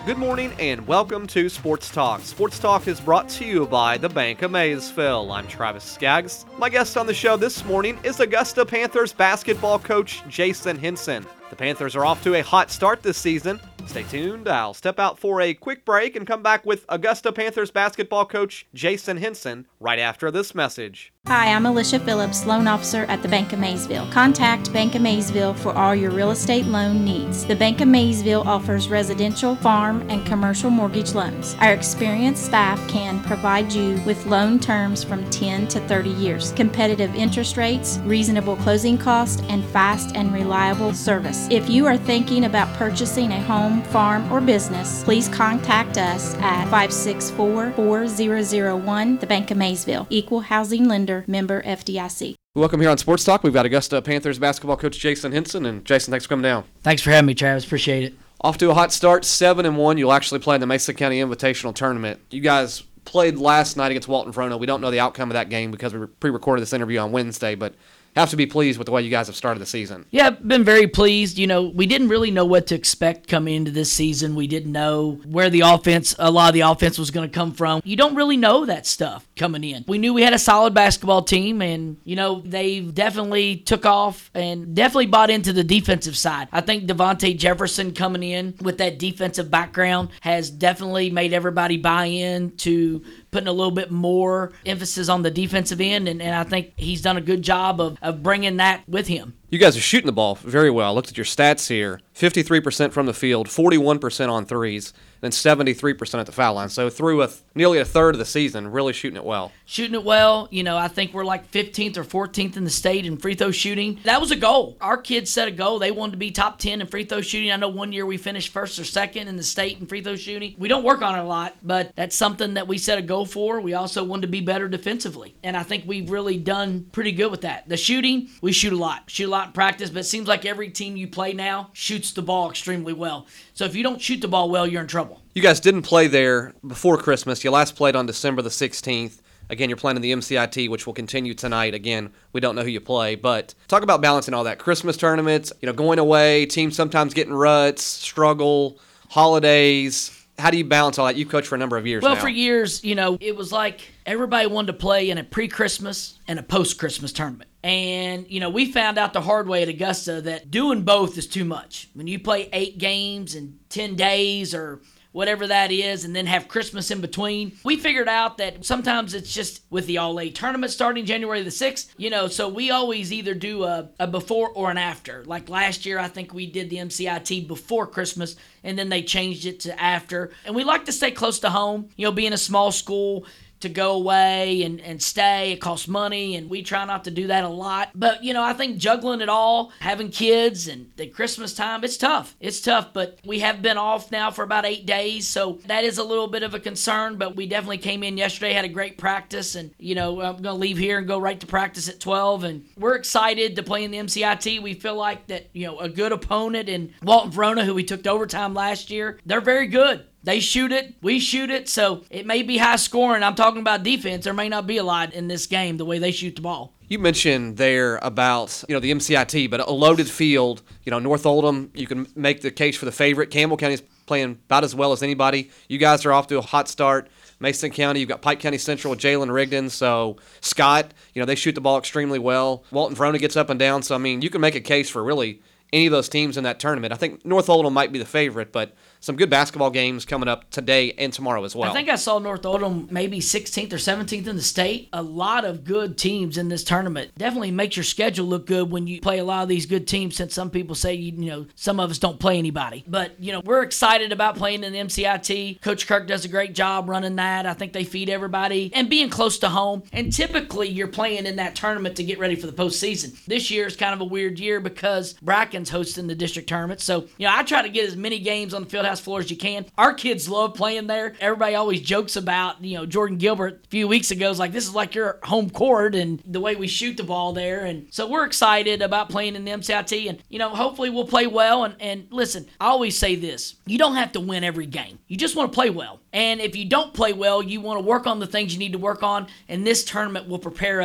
Good morning and welcome to Sports Talk. Sports Talk is brought to you by the Bank of Maysville. I'm Travis Skaggs. My guest on the show this morning is Augusta Panthers basketball coach Jason Hinson. The Panthers are off to a hot start this season. Stay tuned. I'll step out for a quick break and come back with Augusta Panthers basketball coach Jason Hinson right after this message. Hi, I'm Alicia Phillips, loan officer at the Bank of Maysville. Contact Bank of Maysville for all your real estate loan needs. The Bank of Maysville offers residential, farm, and commercial mortgage loans. Our experienced staff can provide you with loan terms from 10 to 30 years, competitive interest rates, reasonable closing costs, and fast and reliable service. If you are thinking about purchasing a home, farm, or business, please contact us at 564-4001, the Bank of Maysville. Equal housing lender, member FDIC. Welcome here on Sports Talk. We've got Augusta Panthers basketball coach Jason Hinson. And Jason, thanks for coming down. Thanks for having me, Travis. Appreciate it. Off to a hot start, 7-1. You'll actually play in the Mason County Invitational Tournament. You guys played last night against Walton Verona. We don't know the outcome of that game because we pre-recorded this interview on Wednesday, but have to be pleased with the way you guys have started the season. Yeah, been very pleased. You know, we didn't really know what to expect coming into this season. We didn't know where a lot of the offense was going to come from. You don't really know that stuff coming in. We knew we had a solid basketball team, and, you know, they definitely took off and definitely bought into the defensive side. I think Devontae Jefferson coming in with that defensive background has definitely made everybody buy in to putting a little bit more emphasis on the defensive end, and I think he's done a good job of bringing that with him. You guys are shooting the ball very well. I looked at your stats here. 53% from the field, 41% on threes, and 73% at the foul line. So through nearly a third of the season, really shooting it well. Shooting it well. You know, I think we're like 15th or 14th in the state in free throw shooting. That was a goal. Our kids set a goal. They wanted to be top 10 in free throw shooting. I know one year we finished first or second in the state in free throw shooting. We don't work on it a lot, but that's something that we set a goal for. We also wanted to be better defensively, and I think we've really done pretty good with that. The shooting, we shoot a lot in practice, but it seems like every team you play now shoots the ball extremely well. So if you don't shoot the ball well, you're in trouble. You guys didn't play there before Christmas. You last played on December the 16th. Again, you're playing in the MCIT, which will continue tonight. Again, we don't know who you play, but talk about balancing all that. Christmas tournaments, you know, going away, teams sometimes getting ruts, struggle, holidays. How do you balance all that? You've coached for a number of years now. Well, for years, you know, it was like everybody wanted to play in a pre-Christmas and a post-Christmas tournament. And, you know, we found out the hard way at Augusta that doing both is too much. When you play 8 games in 10 days or whatever that is, and then have Christmas in between, we figured out that sometimes it's just with the All-A tournament starting January the 6th, you know, so we always either do a before or an after. Like last year, I think we did the MCIT before Christmas, and then they changed it to after. And we like to stay close to home, you know, being a small school, to go away and stay. It costs money, and we try not to do that a lot. But, you know, I think juggling it all, having kids and the Christmas time, it's tough. It's tough, but we have been off now for about 8 days, so that is a little bit of a concern, but we definitely came in yesterday, had a great practice, and, you know, I'm going to leave here and go right to practice at 12, and we're excited to play in the MCIT. We feel like that, you know, a good opponent in Walton Verona, who we took to overtime last year, they're very good. They shoot it, we shoot it, so it may be high scoring. I'm talking about defense. There may not be a lot in this game the way they shoot the ball. You mentioned there about, you know, the MCIT, but a loaded field. You know, North Oldham, you can make the case for the favorite. Campbell County's playing about as well as anybody. You guys are off to a hot start. Mason County, you've got Pike County Central with Jalen Rigdon. So Scott, you know, they shoot the ball extremely well. Walton Verona gets up and down. So, I mean, you can make a case for really any of those teams in that tournament. I think North Oldham might be the favorite, but some good basketball games coming up today and tomorrow as well. I think I saw North Oldham maybe 16th or 17th in the state. A lot of good teams in this tournament. Definitely makes your schedule look good when you play a lot of these good teams, since some people say, you know, some of us don't play anybody. But, you know, we're excited about playing in the MCIT. Coach Kirk does a great job running that. I think they feed everybody and being close to home. And typically you're playing in that tournament to get ready for the postseason. This year is kind of a weird year because Bracken's hosting the district tournament. So, you know, I try to get as many games on the field floor as you can. Our kids love playing there. Everybody always jokes about, you know, Jordan Gilbert a few weeks ago was like, this is like your home court and the way we shoot the ball there. And so we're excited about playing in the MCIT, and, you know, hopefully we'll play well. And listen, I always say this, you don't have to win every game. You just want to play well. And if you don't play well, you want to work on the things you need to work on, and this tournament will prepare us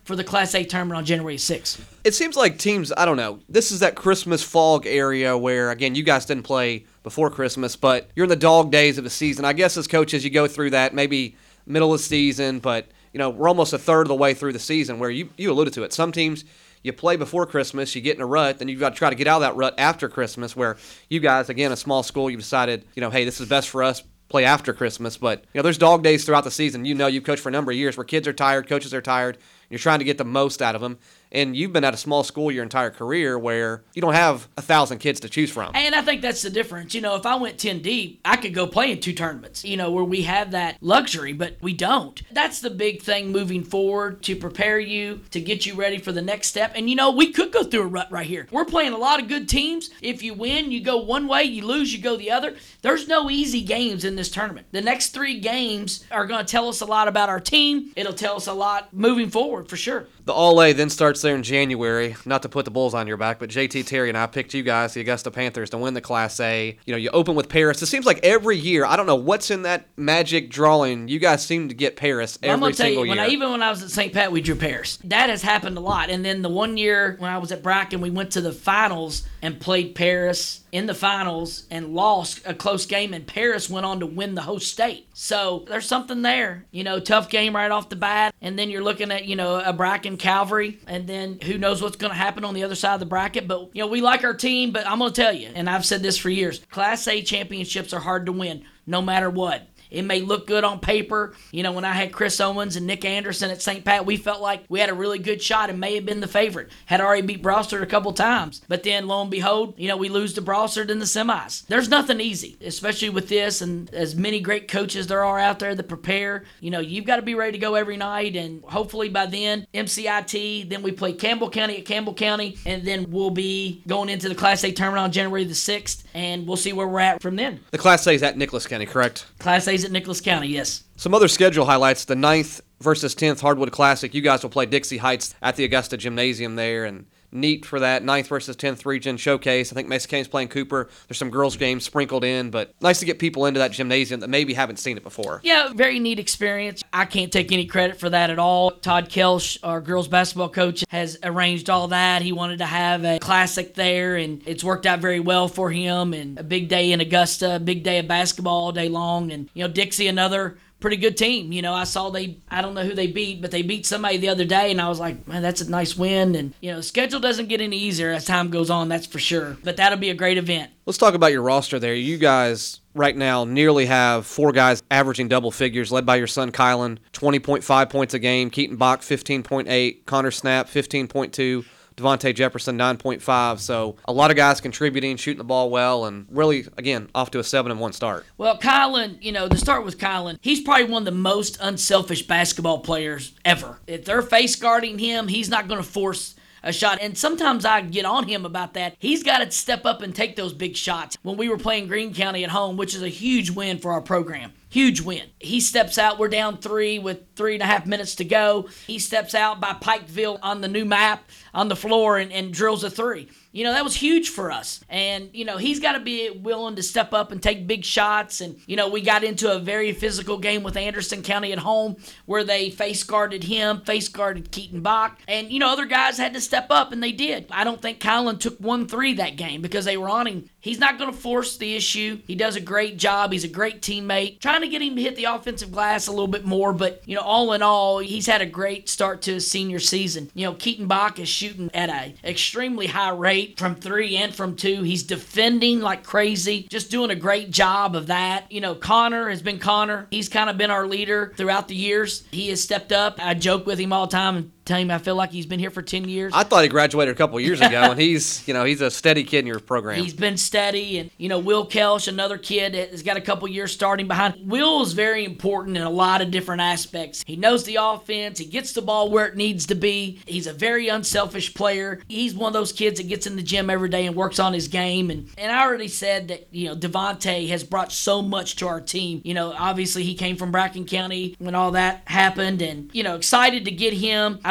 for the Class A tournament on January 6th. It seems like teams, I don't know, this is that Christmas fog area where, again, you guys didn't play before Christmas, but you're in the dog days of the season. I guess as coaches, you go through that maybe middle of the season, but, we're almost a third of the way through the season where you alluded to it. Some teams, you play before Christmas, you get in a rut, then you've got to try to get out of that rut after Christmas, where you guys, again, a small school, you've decided, hey, this is best for us, play after Christmas. But, there's dog days throughout the season. You've coached for a number of years where kids are tired, coaches are tired, you're trying to get the most out of them. And you've been at a small school your entire career where you don't have 1,000 kids to choose from. And I think that's the difference. If I went 10 deep, I could go play in 2 tournaments, where we have that luxury, but we don't. That's the big thing moving forward, to prepare you, to get you ready for the next step. And, we could go through a rut right here. We're playing a lot of good teams. If you win, you go one way. You lose, you go the other. There's no easy games in this tournament. The next 3 games are going to tell us a lot about our team. It'll tell us a lot moving forward, for sure. The All-A then starts there in January. Not to put the Bulls on your back, but JT Terry and I picked you guys, the Augusta Panthers, to win the Class A. You open with Paris. It seems like every year, I don't know what's in that magic drawing. You guys seem to get Paris every single year. Even when I was at St. Pat, we drew Paris. That has happened a lot. And then the one year when I was at Bracken, we went to the finals and played Paris in the finals and lost a close game, and Paris went on to win the host state. So there's something there. Tough game right off the bat. And then you're looking at, a Bracken Calvary, and then who knows what's going to happen on the other side of the bracket. But, we like our team, but I'm going to tell you, and I've said this for years, Class A championships are hard to win no matter what. It may look good on paper. When I had Chris Owens and Nick Anderson at St. Pat, we felt like we had a really good shot and may have been the favorite. Had already beat Brossard a couple times. But then, lo and behold, we lose to Brossard in the semis. There's nothing easy, especially with this, and as many great coaches there are out there that prepare. You've got to be ready to go every night, and hopefully by then, MCIT, then we play Campbell County at Campbell County, and then we'll be going into the Class A tournament on January the 6th, and we'll see where we're at from then. The Class A is at Nicholas County, correct? Class A's at Nicholas County, yes. Some other schedule highlights: the 9th versus 10th Hardwood Classic. You guys will play Dixie Heights at the Augusta Gymnasium there, and neat for that 9th versus 10th region showcase. I think Mason County's playing Cooper. There's some girls' games sprinkled in, but nice to get people into that gymnasium that maybe haven't seen it before. Yeah, very neat experience. I can't take any credit for that at all. Todd Kelsch, our girls basketball coach, has arranged all that. He wanted to have a classic there, and it's worked out very well for him. And a big day in Augusta, a big day of basketball all day long. And, Dixie, another pretty good team. I saw I don't know who they beat, but they beat somebody the other day, and I was like, man, that's a nice win. And, the schedule doesn't get any easier as time goes on, that's for sure. But that'll be a great event. Let's talk about your roster there. You guys right now nearly have 4 guys averaging double figures, led by your son Kylan, 20.5 points a game, Keaton Bach, 15.8, Connor Snap, 15.2, Devontae Jefferson, 9.5. So a lot of guys contributing, shooting the ball well, and really, again, off to a 7-1 start. Well, Kylan, to start with Kylan, he's probably one of the most unselfish basketball players ever. If they're face guarding him, he's not going to force a shot. And sometimes I get on him about that. He's got to step up and take those big shots. When we were playing Greene County at home, which is a huge win for our program. Huge win. He steps out. We're down 3 with 3.5 minutes to go. He steps out by Pikeville on the new map on the floor and drills a 3. That was huge for us. And, he's got to be willing to step up and take big shots. And, we got into a very physical game with Anderson County at home where they face guarded him, face guarded Keaton Bach. And, other guys had to step up, and they did. I don't think Kylan took 1-3 that game because they were on him. He's not going to force the issue. He does a great job. He's a great teammate. Trying to get him to hit the offensive glass a little bit more, but, all in all, he's had a great start to his senior season. Keaton Bach is shooting at an extremely high rate from 3 and from 2. He's defending like crazy, just doing a great job of that. Connor has been Connor. He's kind of been our leader throughout the years. He has stepped up. I joke with him all the time and tell him I feel like he's been here for 10 years. I thought he graduated a couple years ago, and he's a steady kid in your program. He's been steady, and, Will Kelsch, another kid that has got a couple years starting behind. Will is very important in a lot of different aspects. He knows the offense. He gets the ball where it needs to be. He's a very unselfish player. He's one of those kids that gets in the gym every day and works on his game. And I already said that, Devontae has brought so much to our team. Obviously he came from Bracken County when all that happened, and, excited to get him. I've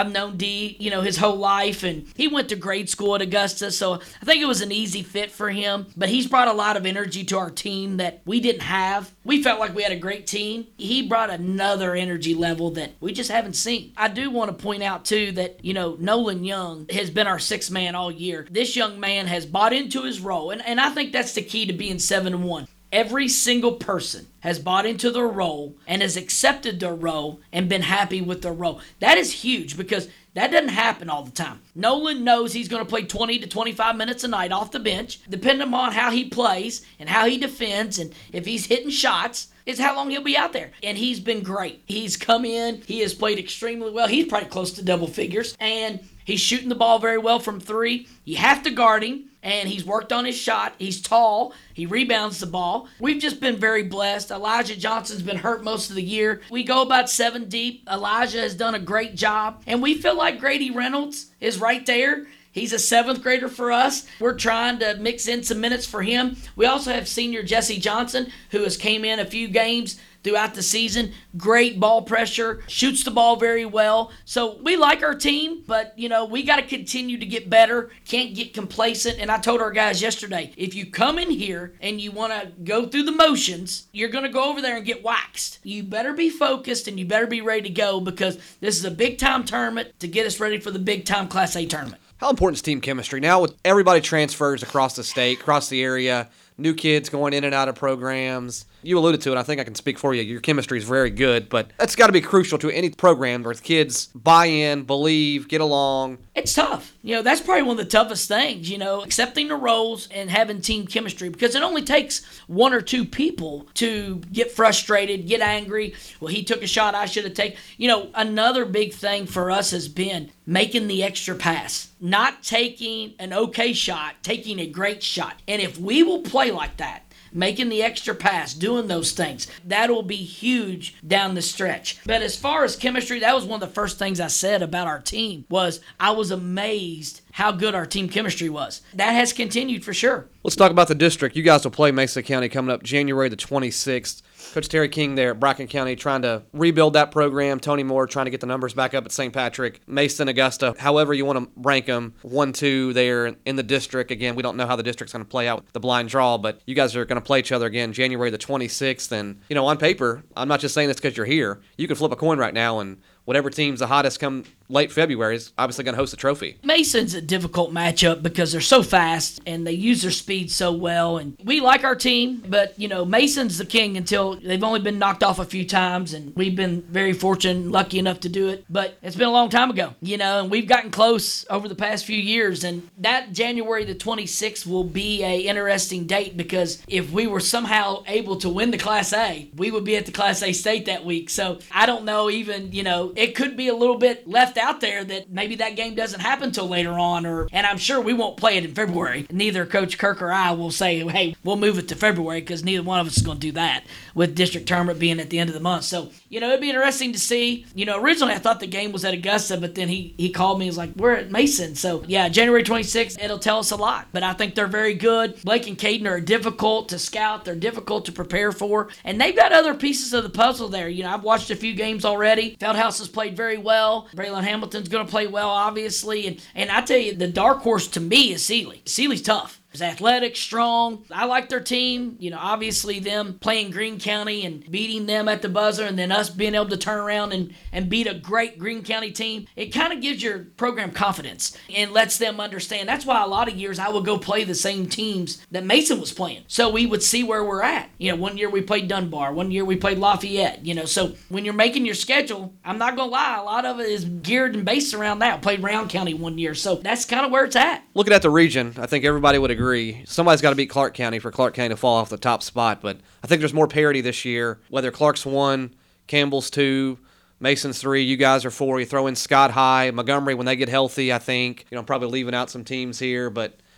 I've known D, his whole life, and he went to grade school at Augusta, so I think it was an easy fit for him. But he's brought a lot of energy to our team that we didn't have. We felt like we had a great team. He brought another energy level that we just haven't seen. I do want to point out, too, that, Nolan Young has been our sixth man all year. This young man has bought into his role, and I think that's the key to being 7-1. Every single person has bought into their role and has accepted their role and been happy with their role. That is huge because that doesn't happen all the time. Nolan knows he's going to play 20 to 25 minutes a night off the bench. Depending on how he plays and how he defends and if he's hitting shots, is how long he'll be out there. And he's been great. He's come in. He has played extremely well. He's probably close to double figures. And he's shooting the ball very well from three. You have to guard him. And he's worked on his shot. He's tall. He rebounds the ball. We've just been very blessed. Elijah Johnson's been hurt most of the year. We go about 7 deep. Elijah has done a great job. And we feel like Grady Reynolds is right there. He's a 7th grader for us. We're trying to mix in some minutes for him. We also have senior Jesse Johnson, who has came in a few games throughout the season. Great ball pressure, shoots the ball very well. So we like our team, but, we got to continue to get better. Can't get complacent. And I told our guys yesterday, if you come in here and you want to go through the motions, you're going to go over there and get waxed. You better be focused and you better be ready to go because this is a big-time tournament to get us ready for the big-time Class A tournament. How important is team chemistry? Now with everybody transfers across the state, across the area, new kids going in and out of programs. You alluded to it. I think I can speak for you. Your chemistry is very good, but that's got to be crucial to any program where kids buy in, believe, get along. It's tough. That's probably one of the toughest things, accepting the roles and having team chemistry because it only takes 1 or 2 people to get frustrated, get angry. Well, he took a shot I should have taken. Another big thing for us has been making the extra pass, not taking an okay shot, taking a great shot. And if we will play like that, making the extra pass, doing those things, that'll be huge down the stretch. But as far as chemistry, that was one of the first things I said about our team was I was amazed how good our team chemistry was. That has continued for sure. Let's talk about the district. You guys will play Mesa County coming up January the 26th. Coach Terry King there at Bracken County trying to rebuild that program. Tony Moore trying to get the numbers back up at St. Patrick. Mason, Augusta, however you want to rank them, 1-2 there in the district. Again, we don't know how the district's going to play out with the blind draw, but you guys are going to play each other again January the 26th. And, on paper, I'm not just saying this because you're here. You can flip a coin right now and whatever team's the hottest come late February is obviously going to host a trophy. Mason's a difficult matchup because they're so fast and they use their speed so well. And we like our team, but, Mason's the king until they've only been knocked off a few times. And we've been very fortunate and lucky enough to do it. But it's been a long time ago, and we've gotten close over the past few years. And that January the 26th will be a interesting date because if we were somehow able to win the Class A, we would be at the Class A state that week. So I don't know even, it could be a little bit left out there that maybe that game doesn't happen till later on, and I'm sure we won't play it in February. Neither Coach Kirk or I will say, hey, we'll move it to February because neither one of us is going to do that with district tournament being at the end of the month. So, it'd be interesting to see. Originally I thought the game was at Augusta, but then he called me and was like, we're at Mason. So, yeah, January 26th, it'll tell us a lot. But I think they're very good. Blake and Caden are difficult to scout. They're difficult to prepare for. And they've got other pieces of the puzzle there. I've watched a few games already. Feldhouse has played very well. Braylon Hamilton's going to play well, obviously. And I tell you, the dark horse to me is Sealy. Sealy's tough. Is athletic, strong. I like their team. Obviously them playing Greene County and beating them at the buzzer and then us being able to turn around and beat a great Greene County team. It kind of gives your program confidence and lets them understand. That's why a lot of years I would go play the same teams that Mason was playing. So we would see where we're at. One year we played Dunbar. One year we played Lafayette. So when you're making your schedule, I'm not going to lie, a lot of it is geared and based around that. Played Round County one year. So that's kind of where it's at. Looking at the region, I think everybody would agree. Somebody's got to beat Clark County for Clark County to fall off the top spot, but I think there's more parity this year. Whether Clark's 1, Campbell's 2, Mason's 3, you guys are 4. You throw in Scott High, Montgomery when they get healthy, I think. I'm probably leaving out some teams here, but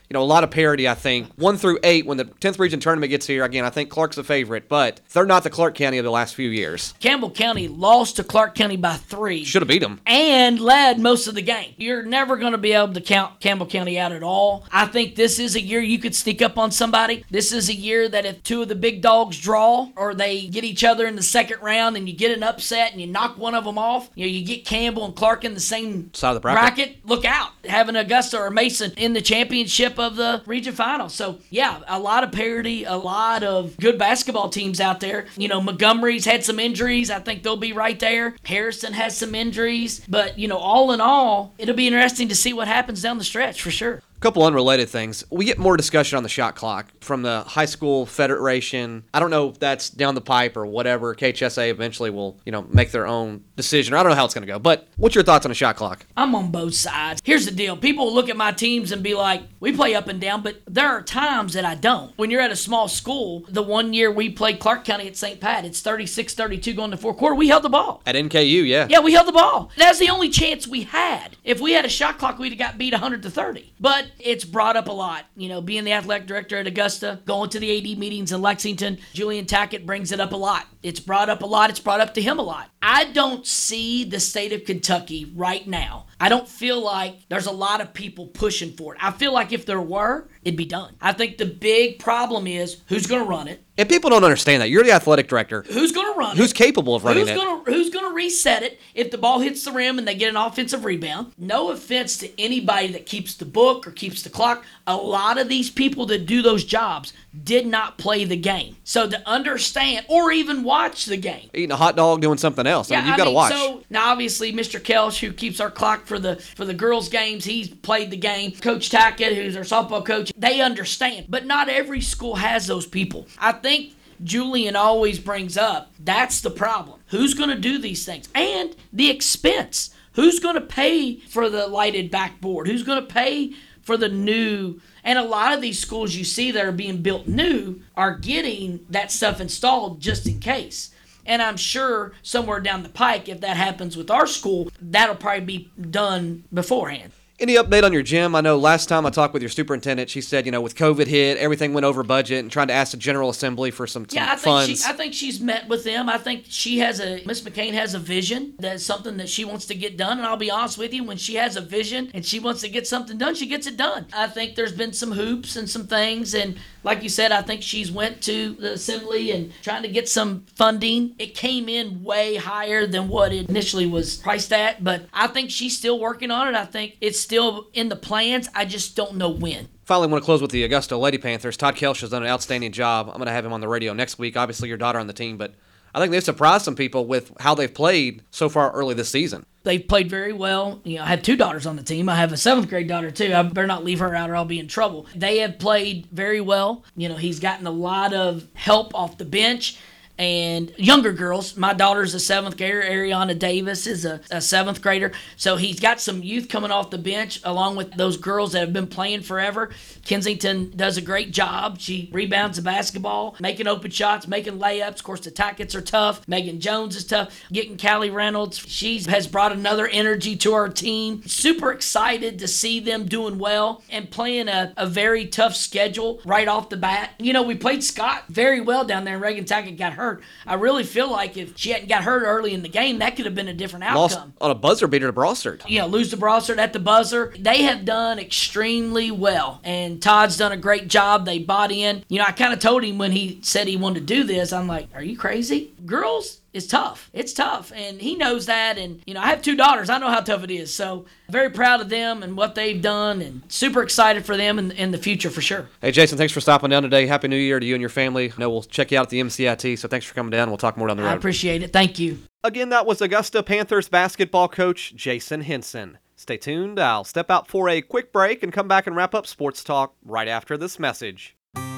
a lot of parity, I think. 1 through 8, when the 10th region tournament gets here, again, I think Clark's a favorite, but they're not the Clark County of the last few years. Campbell County lost to Clark County by 3. Should have beat them. And led most of the game. You're never going to be able to count Campbell County out at all. I think this is a year you could sneak up on somebody. This is a year that if 2 of the big dogs draw or they get each other in the second round and you get an upset and you knock one of them off, you get Campbell and Clark in the same side of the bracket. Look out. Having Augusta or Mason in the championship of the region final. So, yeah, a lot of parity, a lot of good basketball teams out there. Montgomery's had some injuries. I think they'll be right there. Harrison has some injuries. But, all in all, it'll be interesting to see what happens down the stretch for sure. A couple unrelated things. We get more discussion on the shot clock from the high school federation. I don't know if that's down the pipe or whatever. KHSA eventually will, make their own decision. I don't know how it's going to go. But what's your thoughts on a shot clock? I'm on both sides. Here's the deal. People will look at my teams and be like, we play up and down, but there are times that I don't. When you're at a small school, the one year we played Clark County at St. Pat, it's 36-32 going to fourth quarter. We held the ball. At NKU, yeah. Yeah, we held the ball. That's the only chance we had. If we had a shot clock, we'd have got beat 100-30. But it's brought up a lot. Being the athletic director at Augusta, going to the AD meetings in Lexington, Julian Tackett brings it up a lot. It's brought up a lot. It's brought up to him a lot. I don't see the state of Kentucky right now. I don't feel like there's a lot of people pushing for it. I feel like if there were, it'd be done. I think the big problem is who's going to run it. And people don't understand that. You're the athletic director. Who's going to run it? Who's capable of running it? Who's going to reset it if the ball hits the rim and they get an offensive rebound? No offense to anybody that keeps the book or keeps the clock. A lot of these people that do those jobs did not play the game. So to understand or even watch the game. Eating a hot dog, doing something else. You've got to watch. So now obviously Mr. Kelch, who keeps our clock for the girls' games, he's played the game. Coach Tackett, who's our softball coach, they understand. But not every school has those people. I think Julian always brings up, that's the problem. Who's going to do these things? And the expense. Who's going to pay for the lighted backboard? Who's going to pay for the new? And a lot of these schools you see that are being built new are getting that stuff installed just in case. And I'm sure somewhere down the pike, if that happens with our school, that'll probably be done beforehand. Any update on your gym? I know last time I talked with your superintendent, she said, with COVID hit, everything went over budget and trying to ask the General Assembly for some funds. I think she's met with them. I think Miss McCain has a vision. That's something that she wants to get done. And I'll be honest with you, when she has a vision and she wants to get something done, she gets it done. I think there's been some hoops and some things. And like you said, I think she's went to the Assembly and trying to get some funding. It came in way higher than what it initially was priced at. But I think she's still working on it. I think it's still in the plans. I just don't know when. Finally, I want to close with the Augusta Lady Panthers. Todd Kelch has done an outstanding job. I'm going to have him on the radio next week. Obviously, your daughter on the team, but I think they've surprised some people with how they've played so far early this season. They've played very well. I have 2 daughters on the team. I have a 7th grade daughter, too. I better not leave her out or I'll be in trouble. They have played very well. He's gotten a lot of help off the bench. And younger girls, my daughter's a 7th grader. Ariana Davis is a 7th grader. So he's got some youth coming off the bench along with those girls that have been playing forever. Kensington does a great job. She rebounds the basketball, making open shots, making layups. Of course, the Tacketts are tough. Megan Jones is tough. Getting Callie Reynolds. She has brought another energy to our team. Super excited to see them doing well and playing a very tough schedule right off the bat. We played Scott very well down there and Reagan Tackett got hurt. I really feel like if she hadn't got hurt early in the game, that could have been a different outcome. Lost on a buzzer beater to Brossard. Lose to Brossard at the buzzer. They have done extremely well, and Todd's done a great job. They bought in. I kind of told him when he said he wanted to do this, I'm like, are you crazy? Girls, it's tough. It's tough, and he knows that, and, I have 2 daughters. I know how tough it is, so very proud of them and what they've done, and super excited for them in the future for sure. Hey, Jason, thanks for stopping down today. Happy New Year to you and your family. I know we'll check you out at the MCIT, so thanks for coming down. We'll talk more down the road. I appreciate it. Thank you. Again, that was Augusta Panthers basketball coach Jason Henson. Stay tuned. I'll step out for a quick break and come back and wrap up Sports Talk right after this message.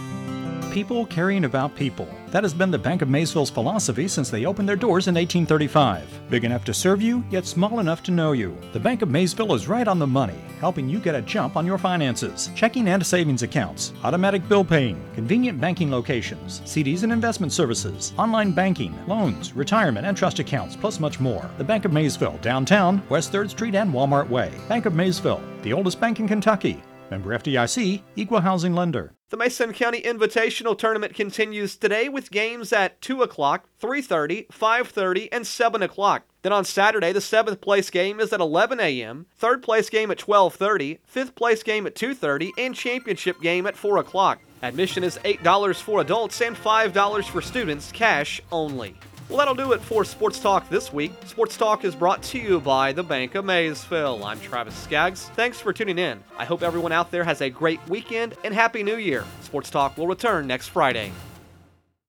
People caring about people. That has been the Bank of Maysville's philosophy since they opened their doors in 1835. Big enough to serve you, yet small enough to know you. The Bank of Maysville is right on the money, helping you get a jump on your finances. Checking and savings accounts, automatic bill paying, convenient banking locations, CDs and investment services, online banking, loans, retirement and trust accounts, plus much more. The Bank of Maysville, downtown, West 3rd Street and Walmart Way. Bank of Maysville, the oldest bank in Kentucky. Member FDIC, Equal Housing Lender. The Mason County Invitational Tournament continues today with games at 2 o'clock, 3:30, 5:30, and 7 o'clock. Then on Saturday, the 7th place game is at 11 a.m., 3rd place game at 12:30, 5th place game at 2:30, and championship game at 4 o'clock. Admission is $8 for adults and $5 for students, cash only. Well, that'll do it for Sports Talk this week. Sports Talk is brought to you by the Bank of Maysville. I'm Travis Skaggs. Thanks for tuning in. I hope everyone out there has a great weekend and Happy New Year. Sports Talk will return next Friday.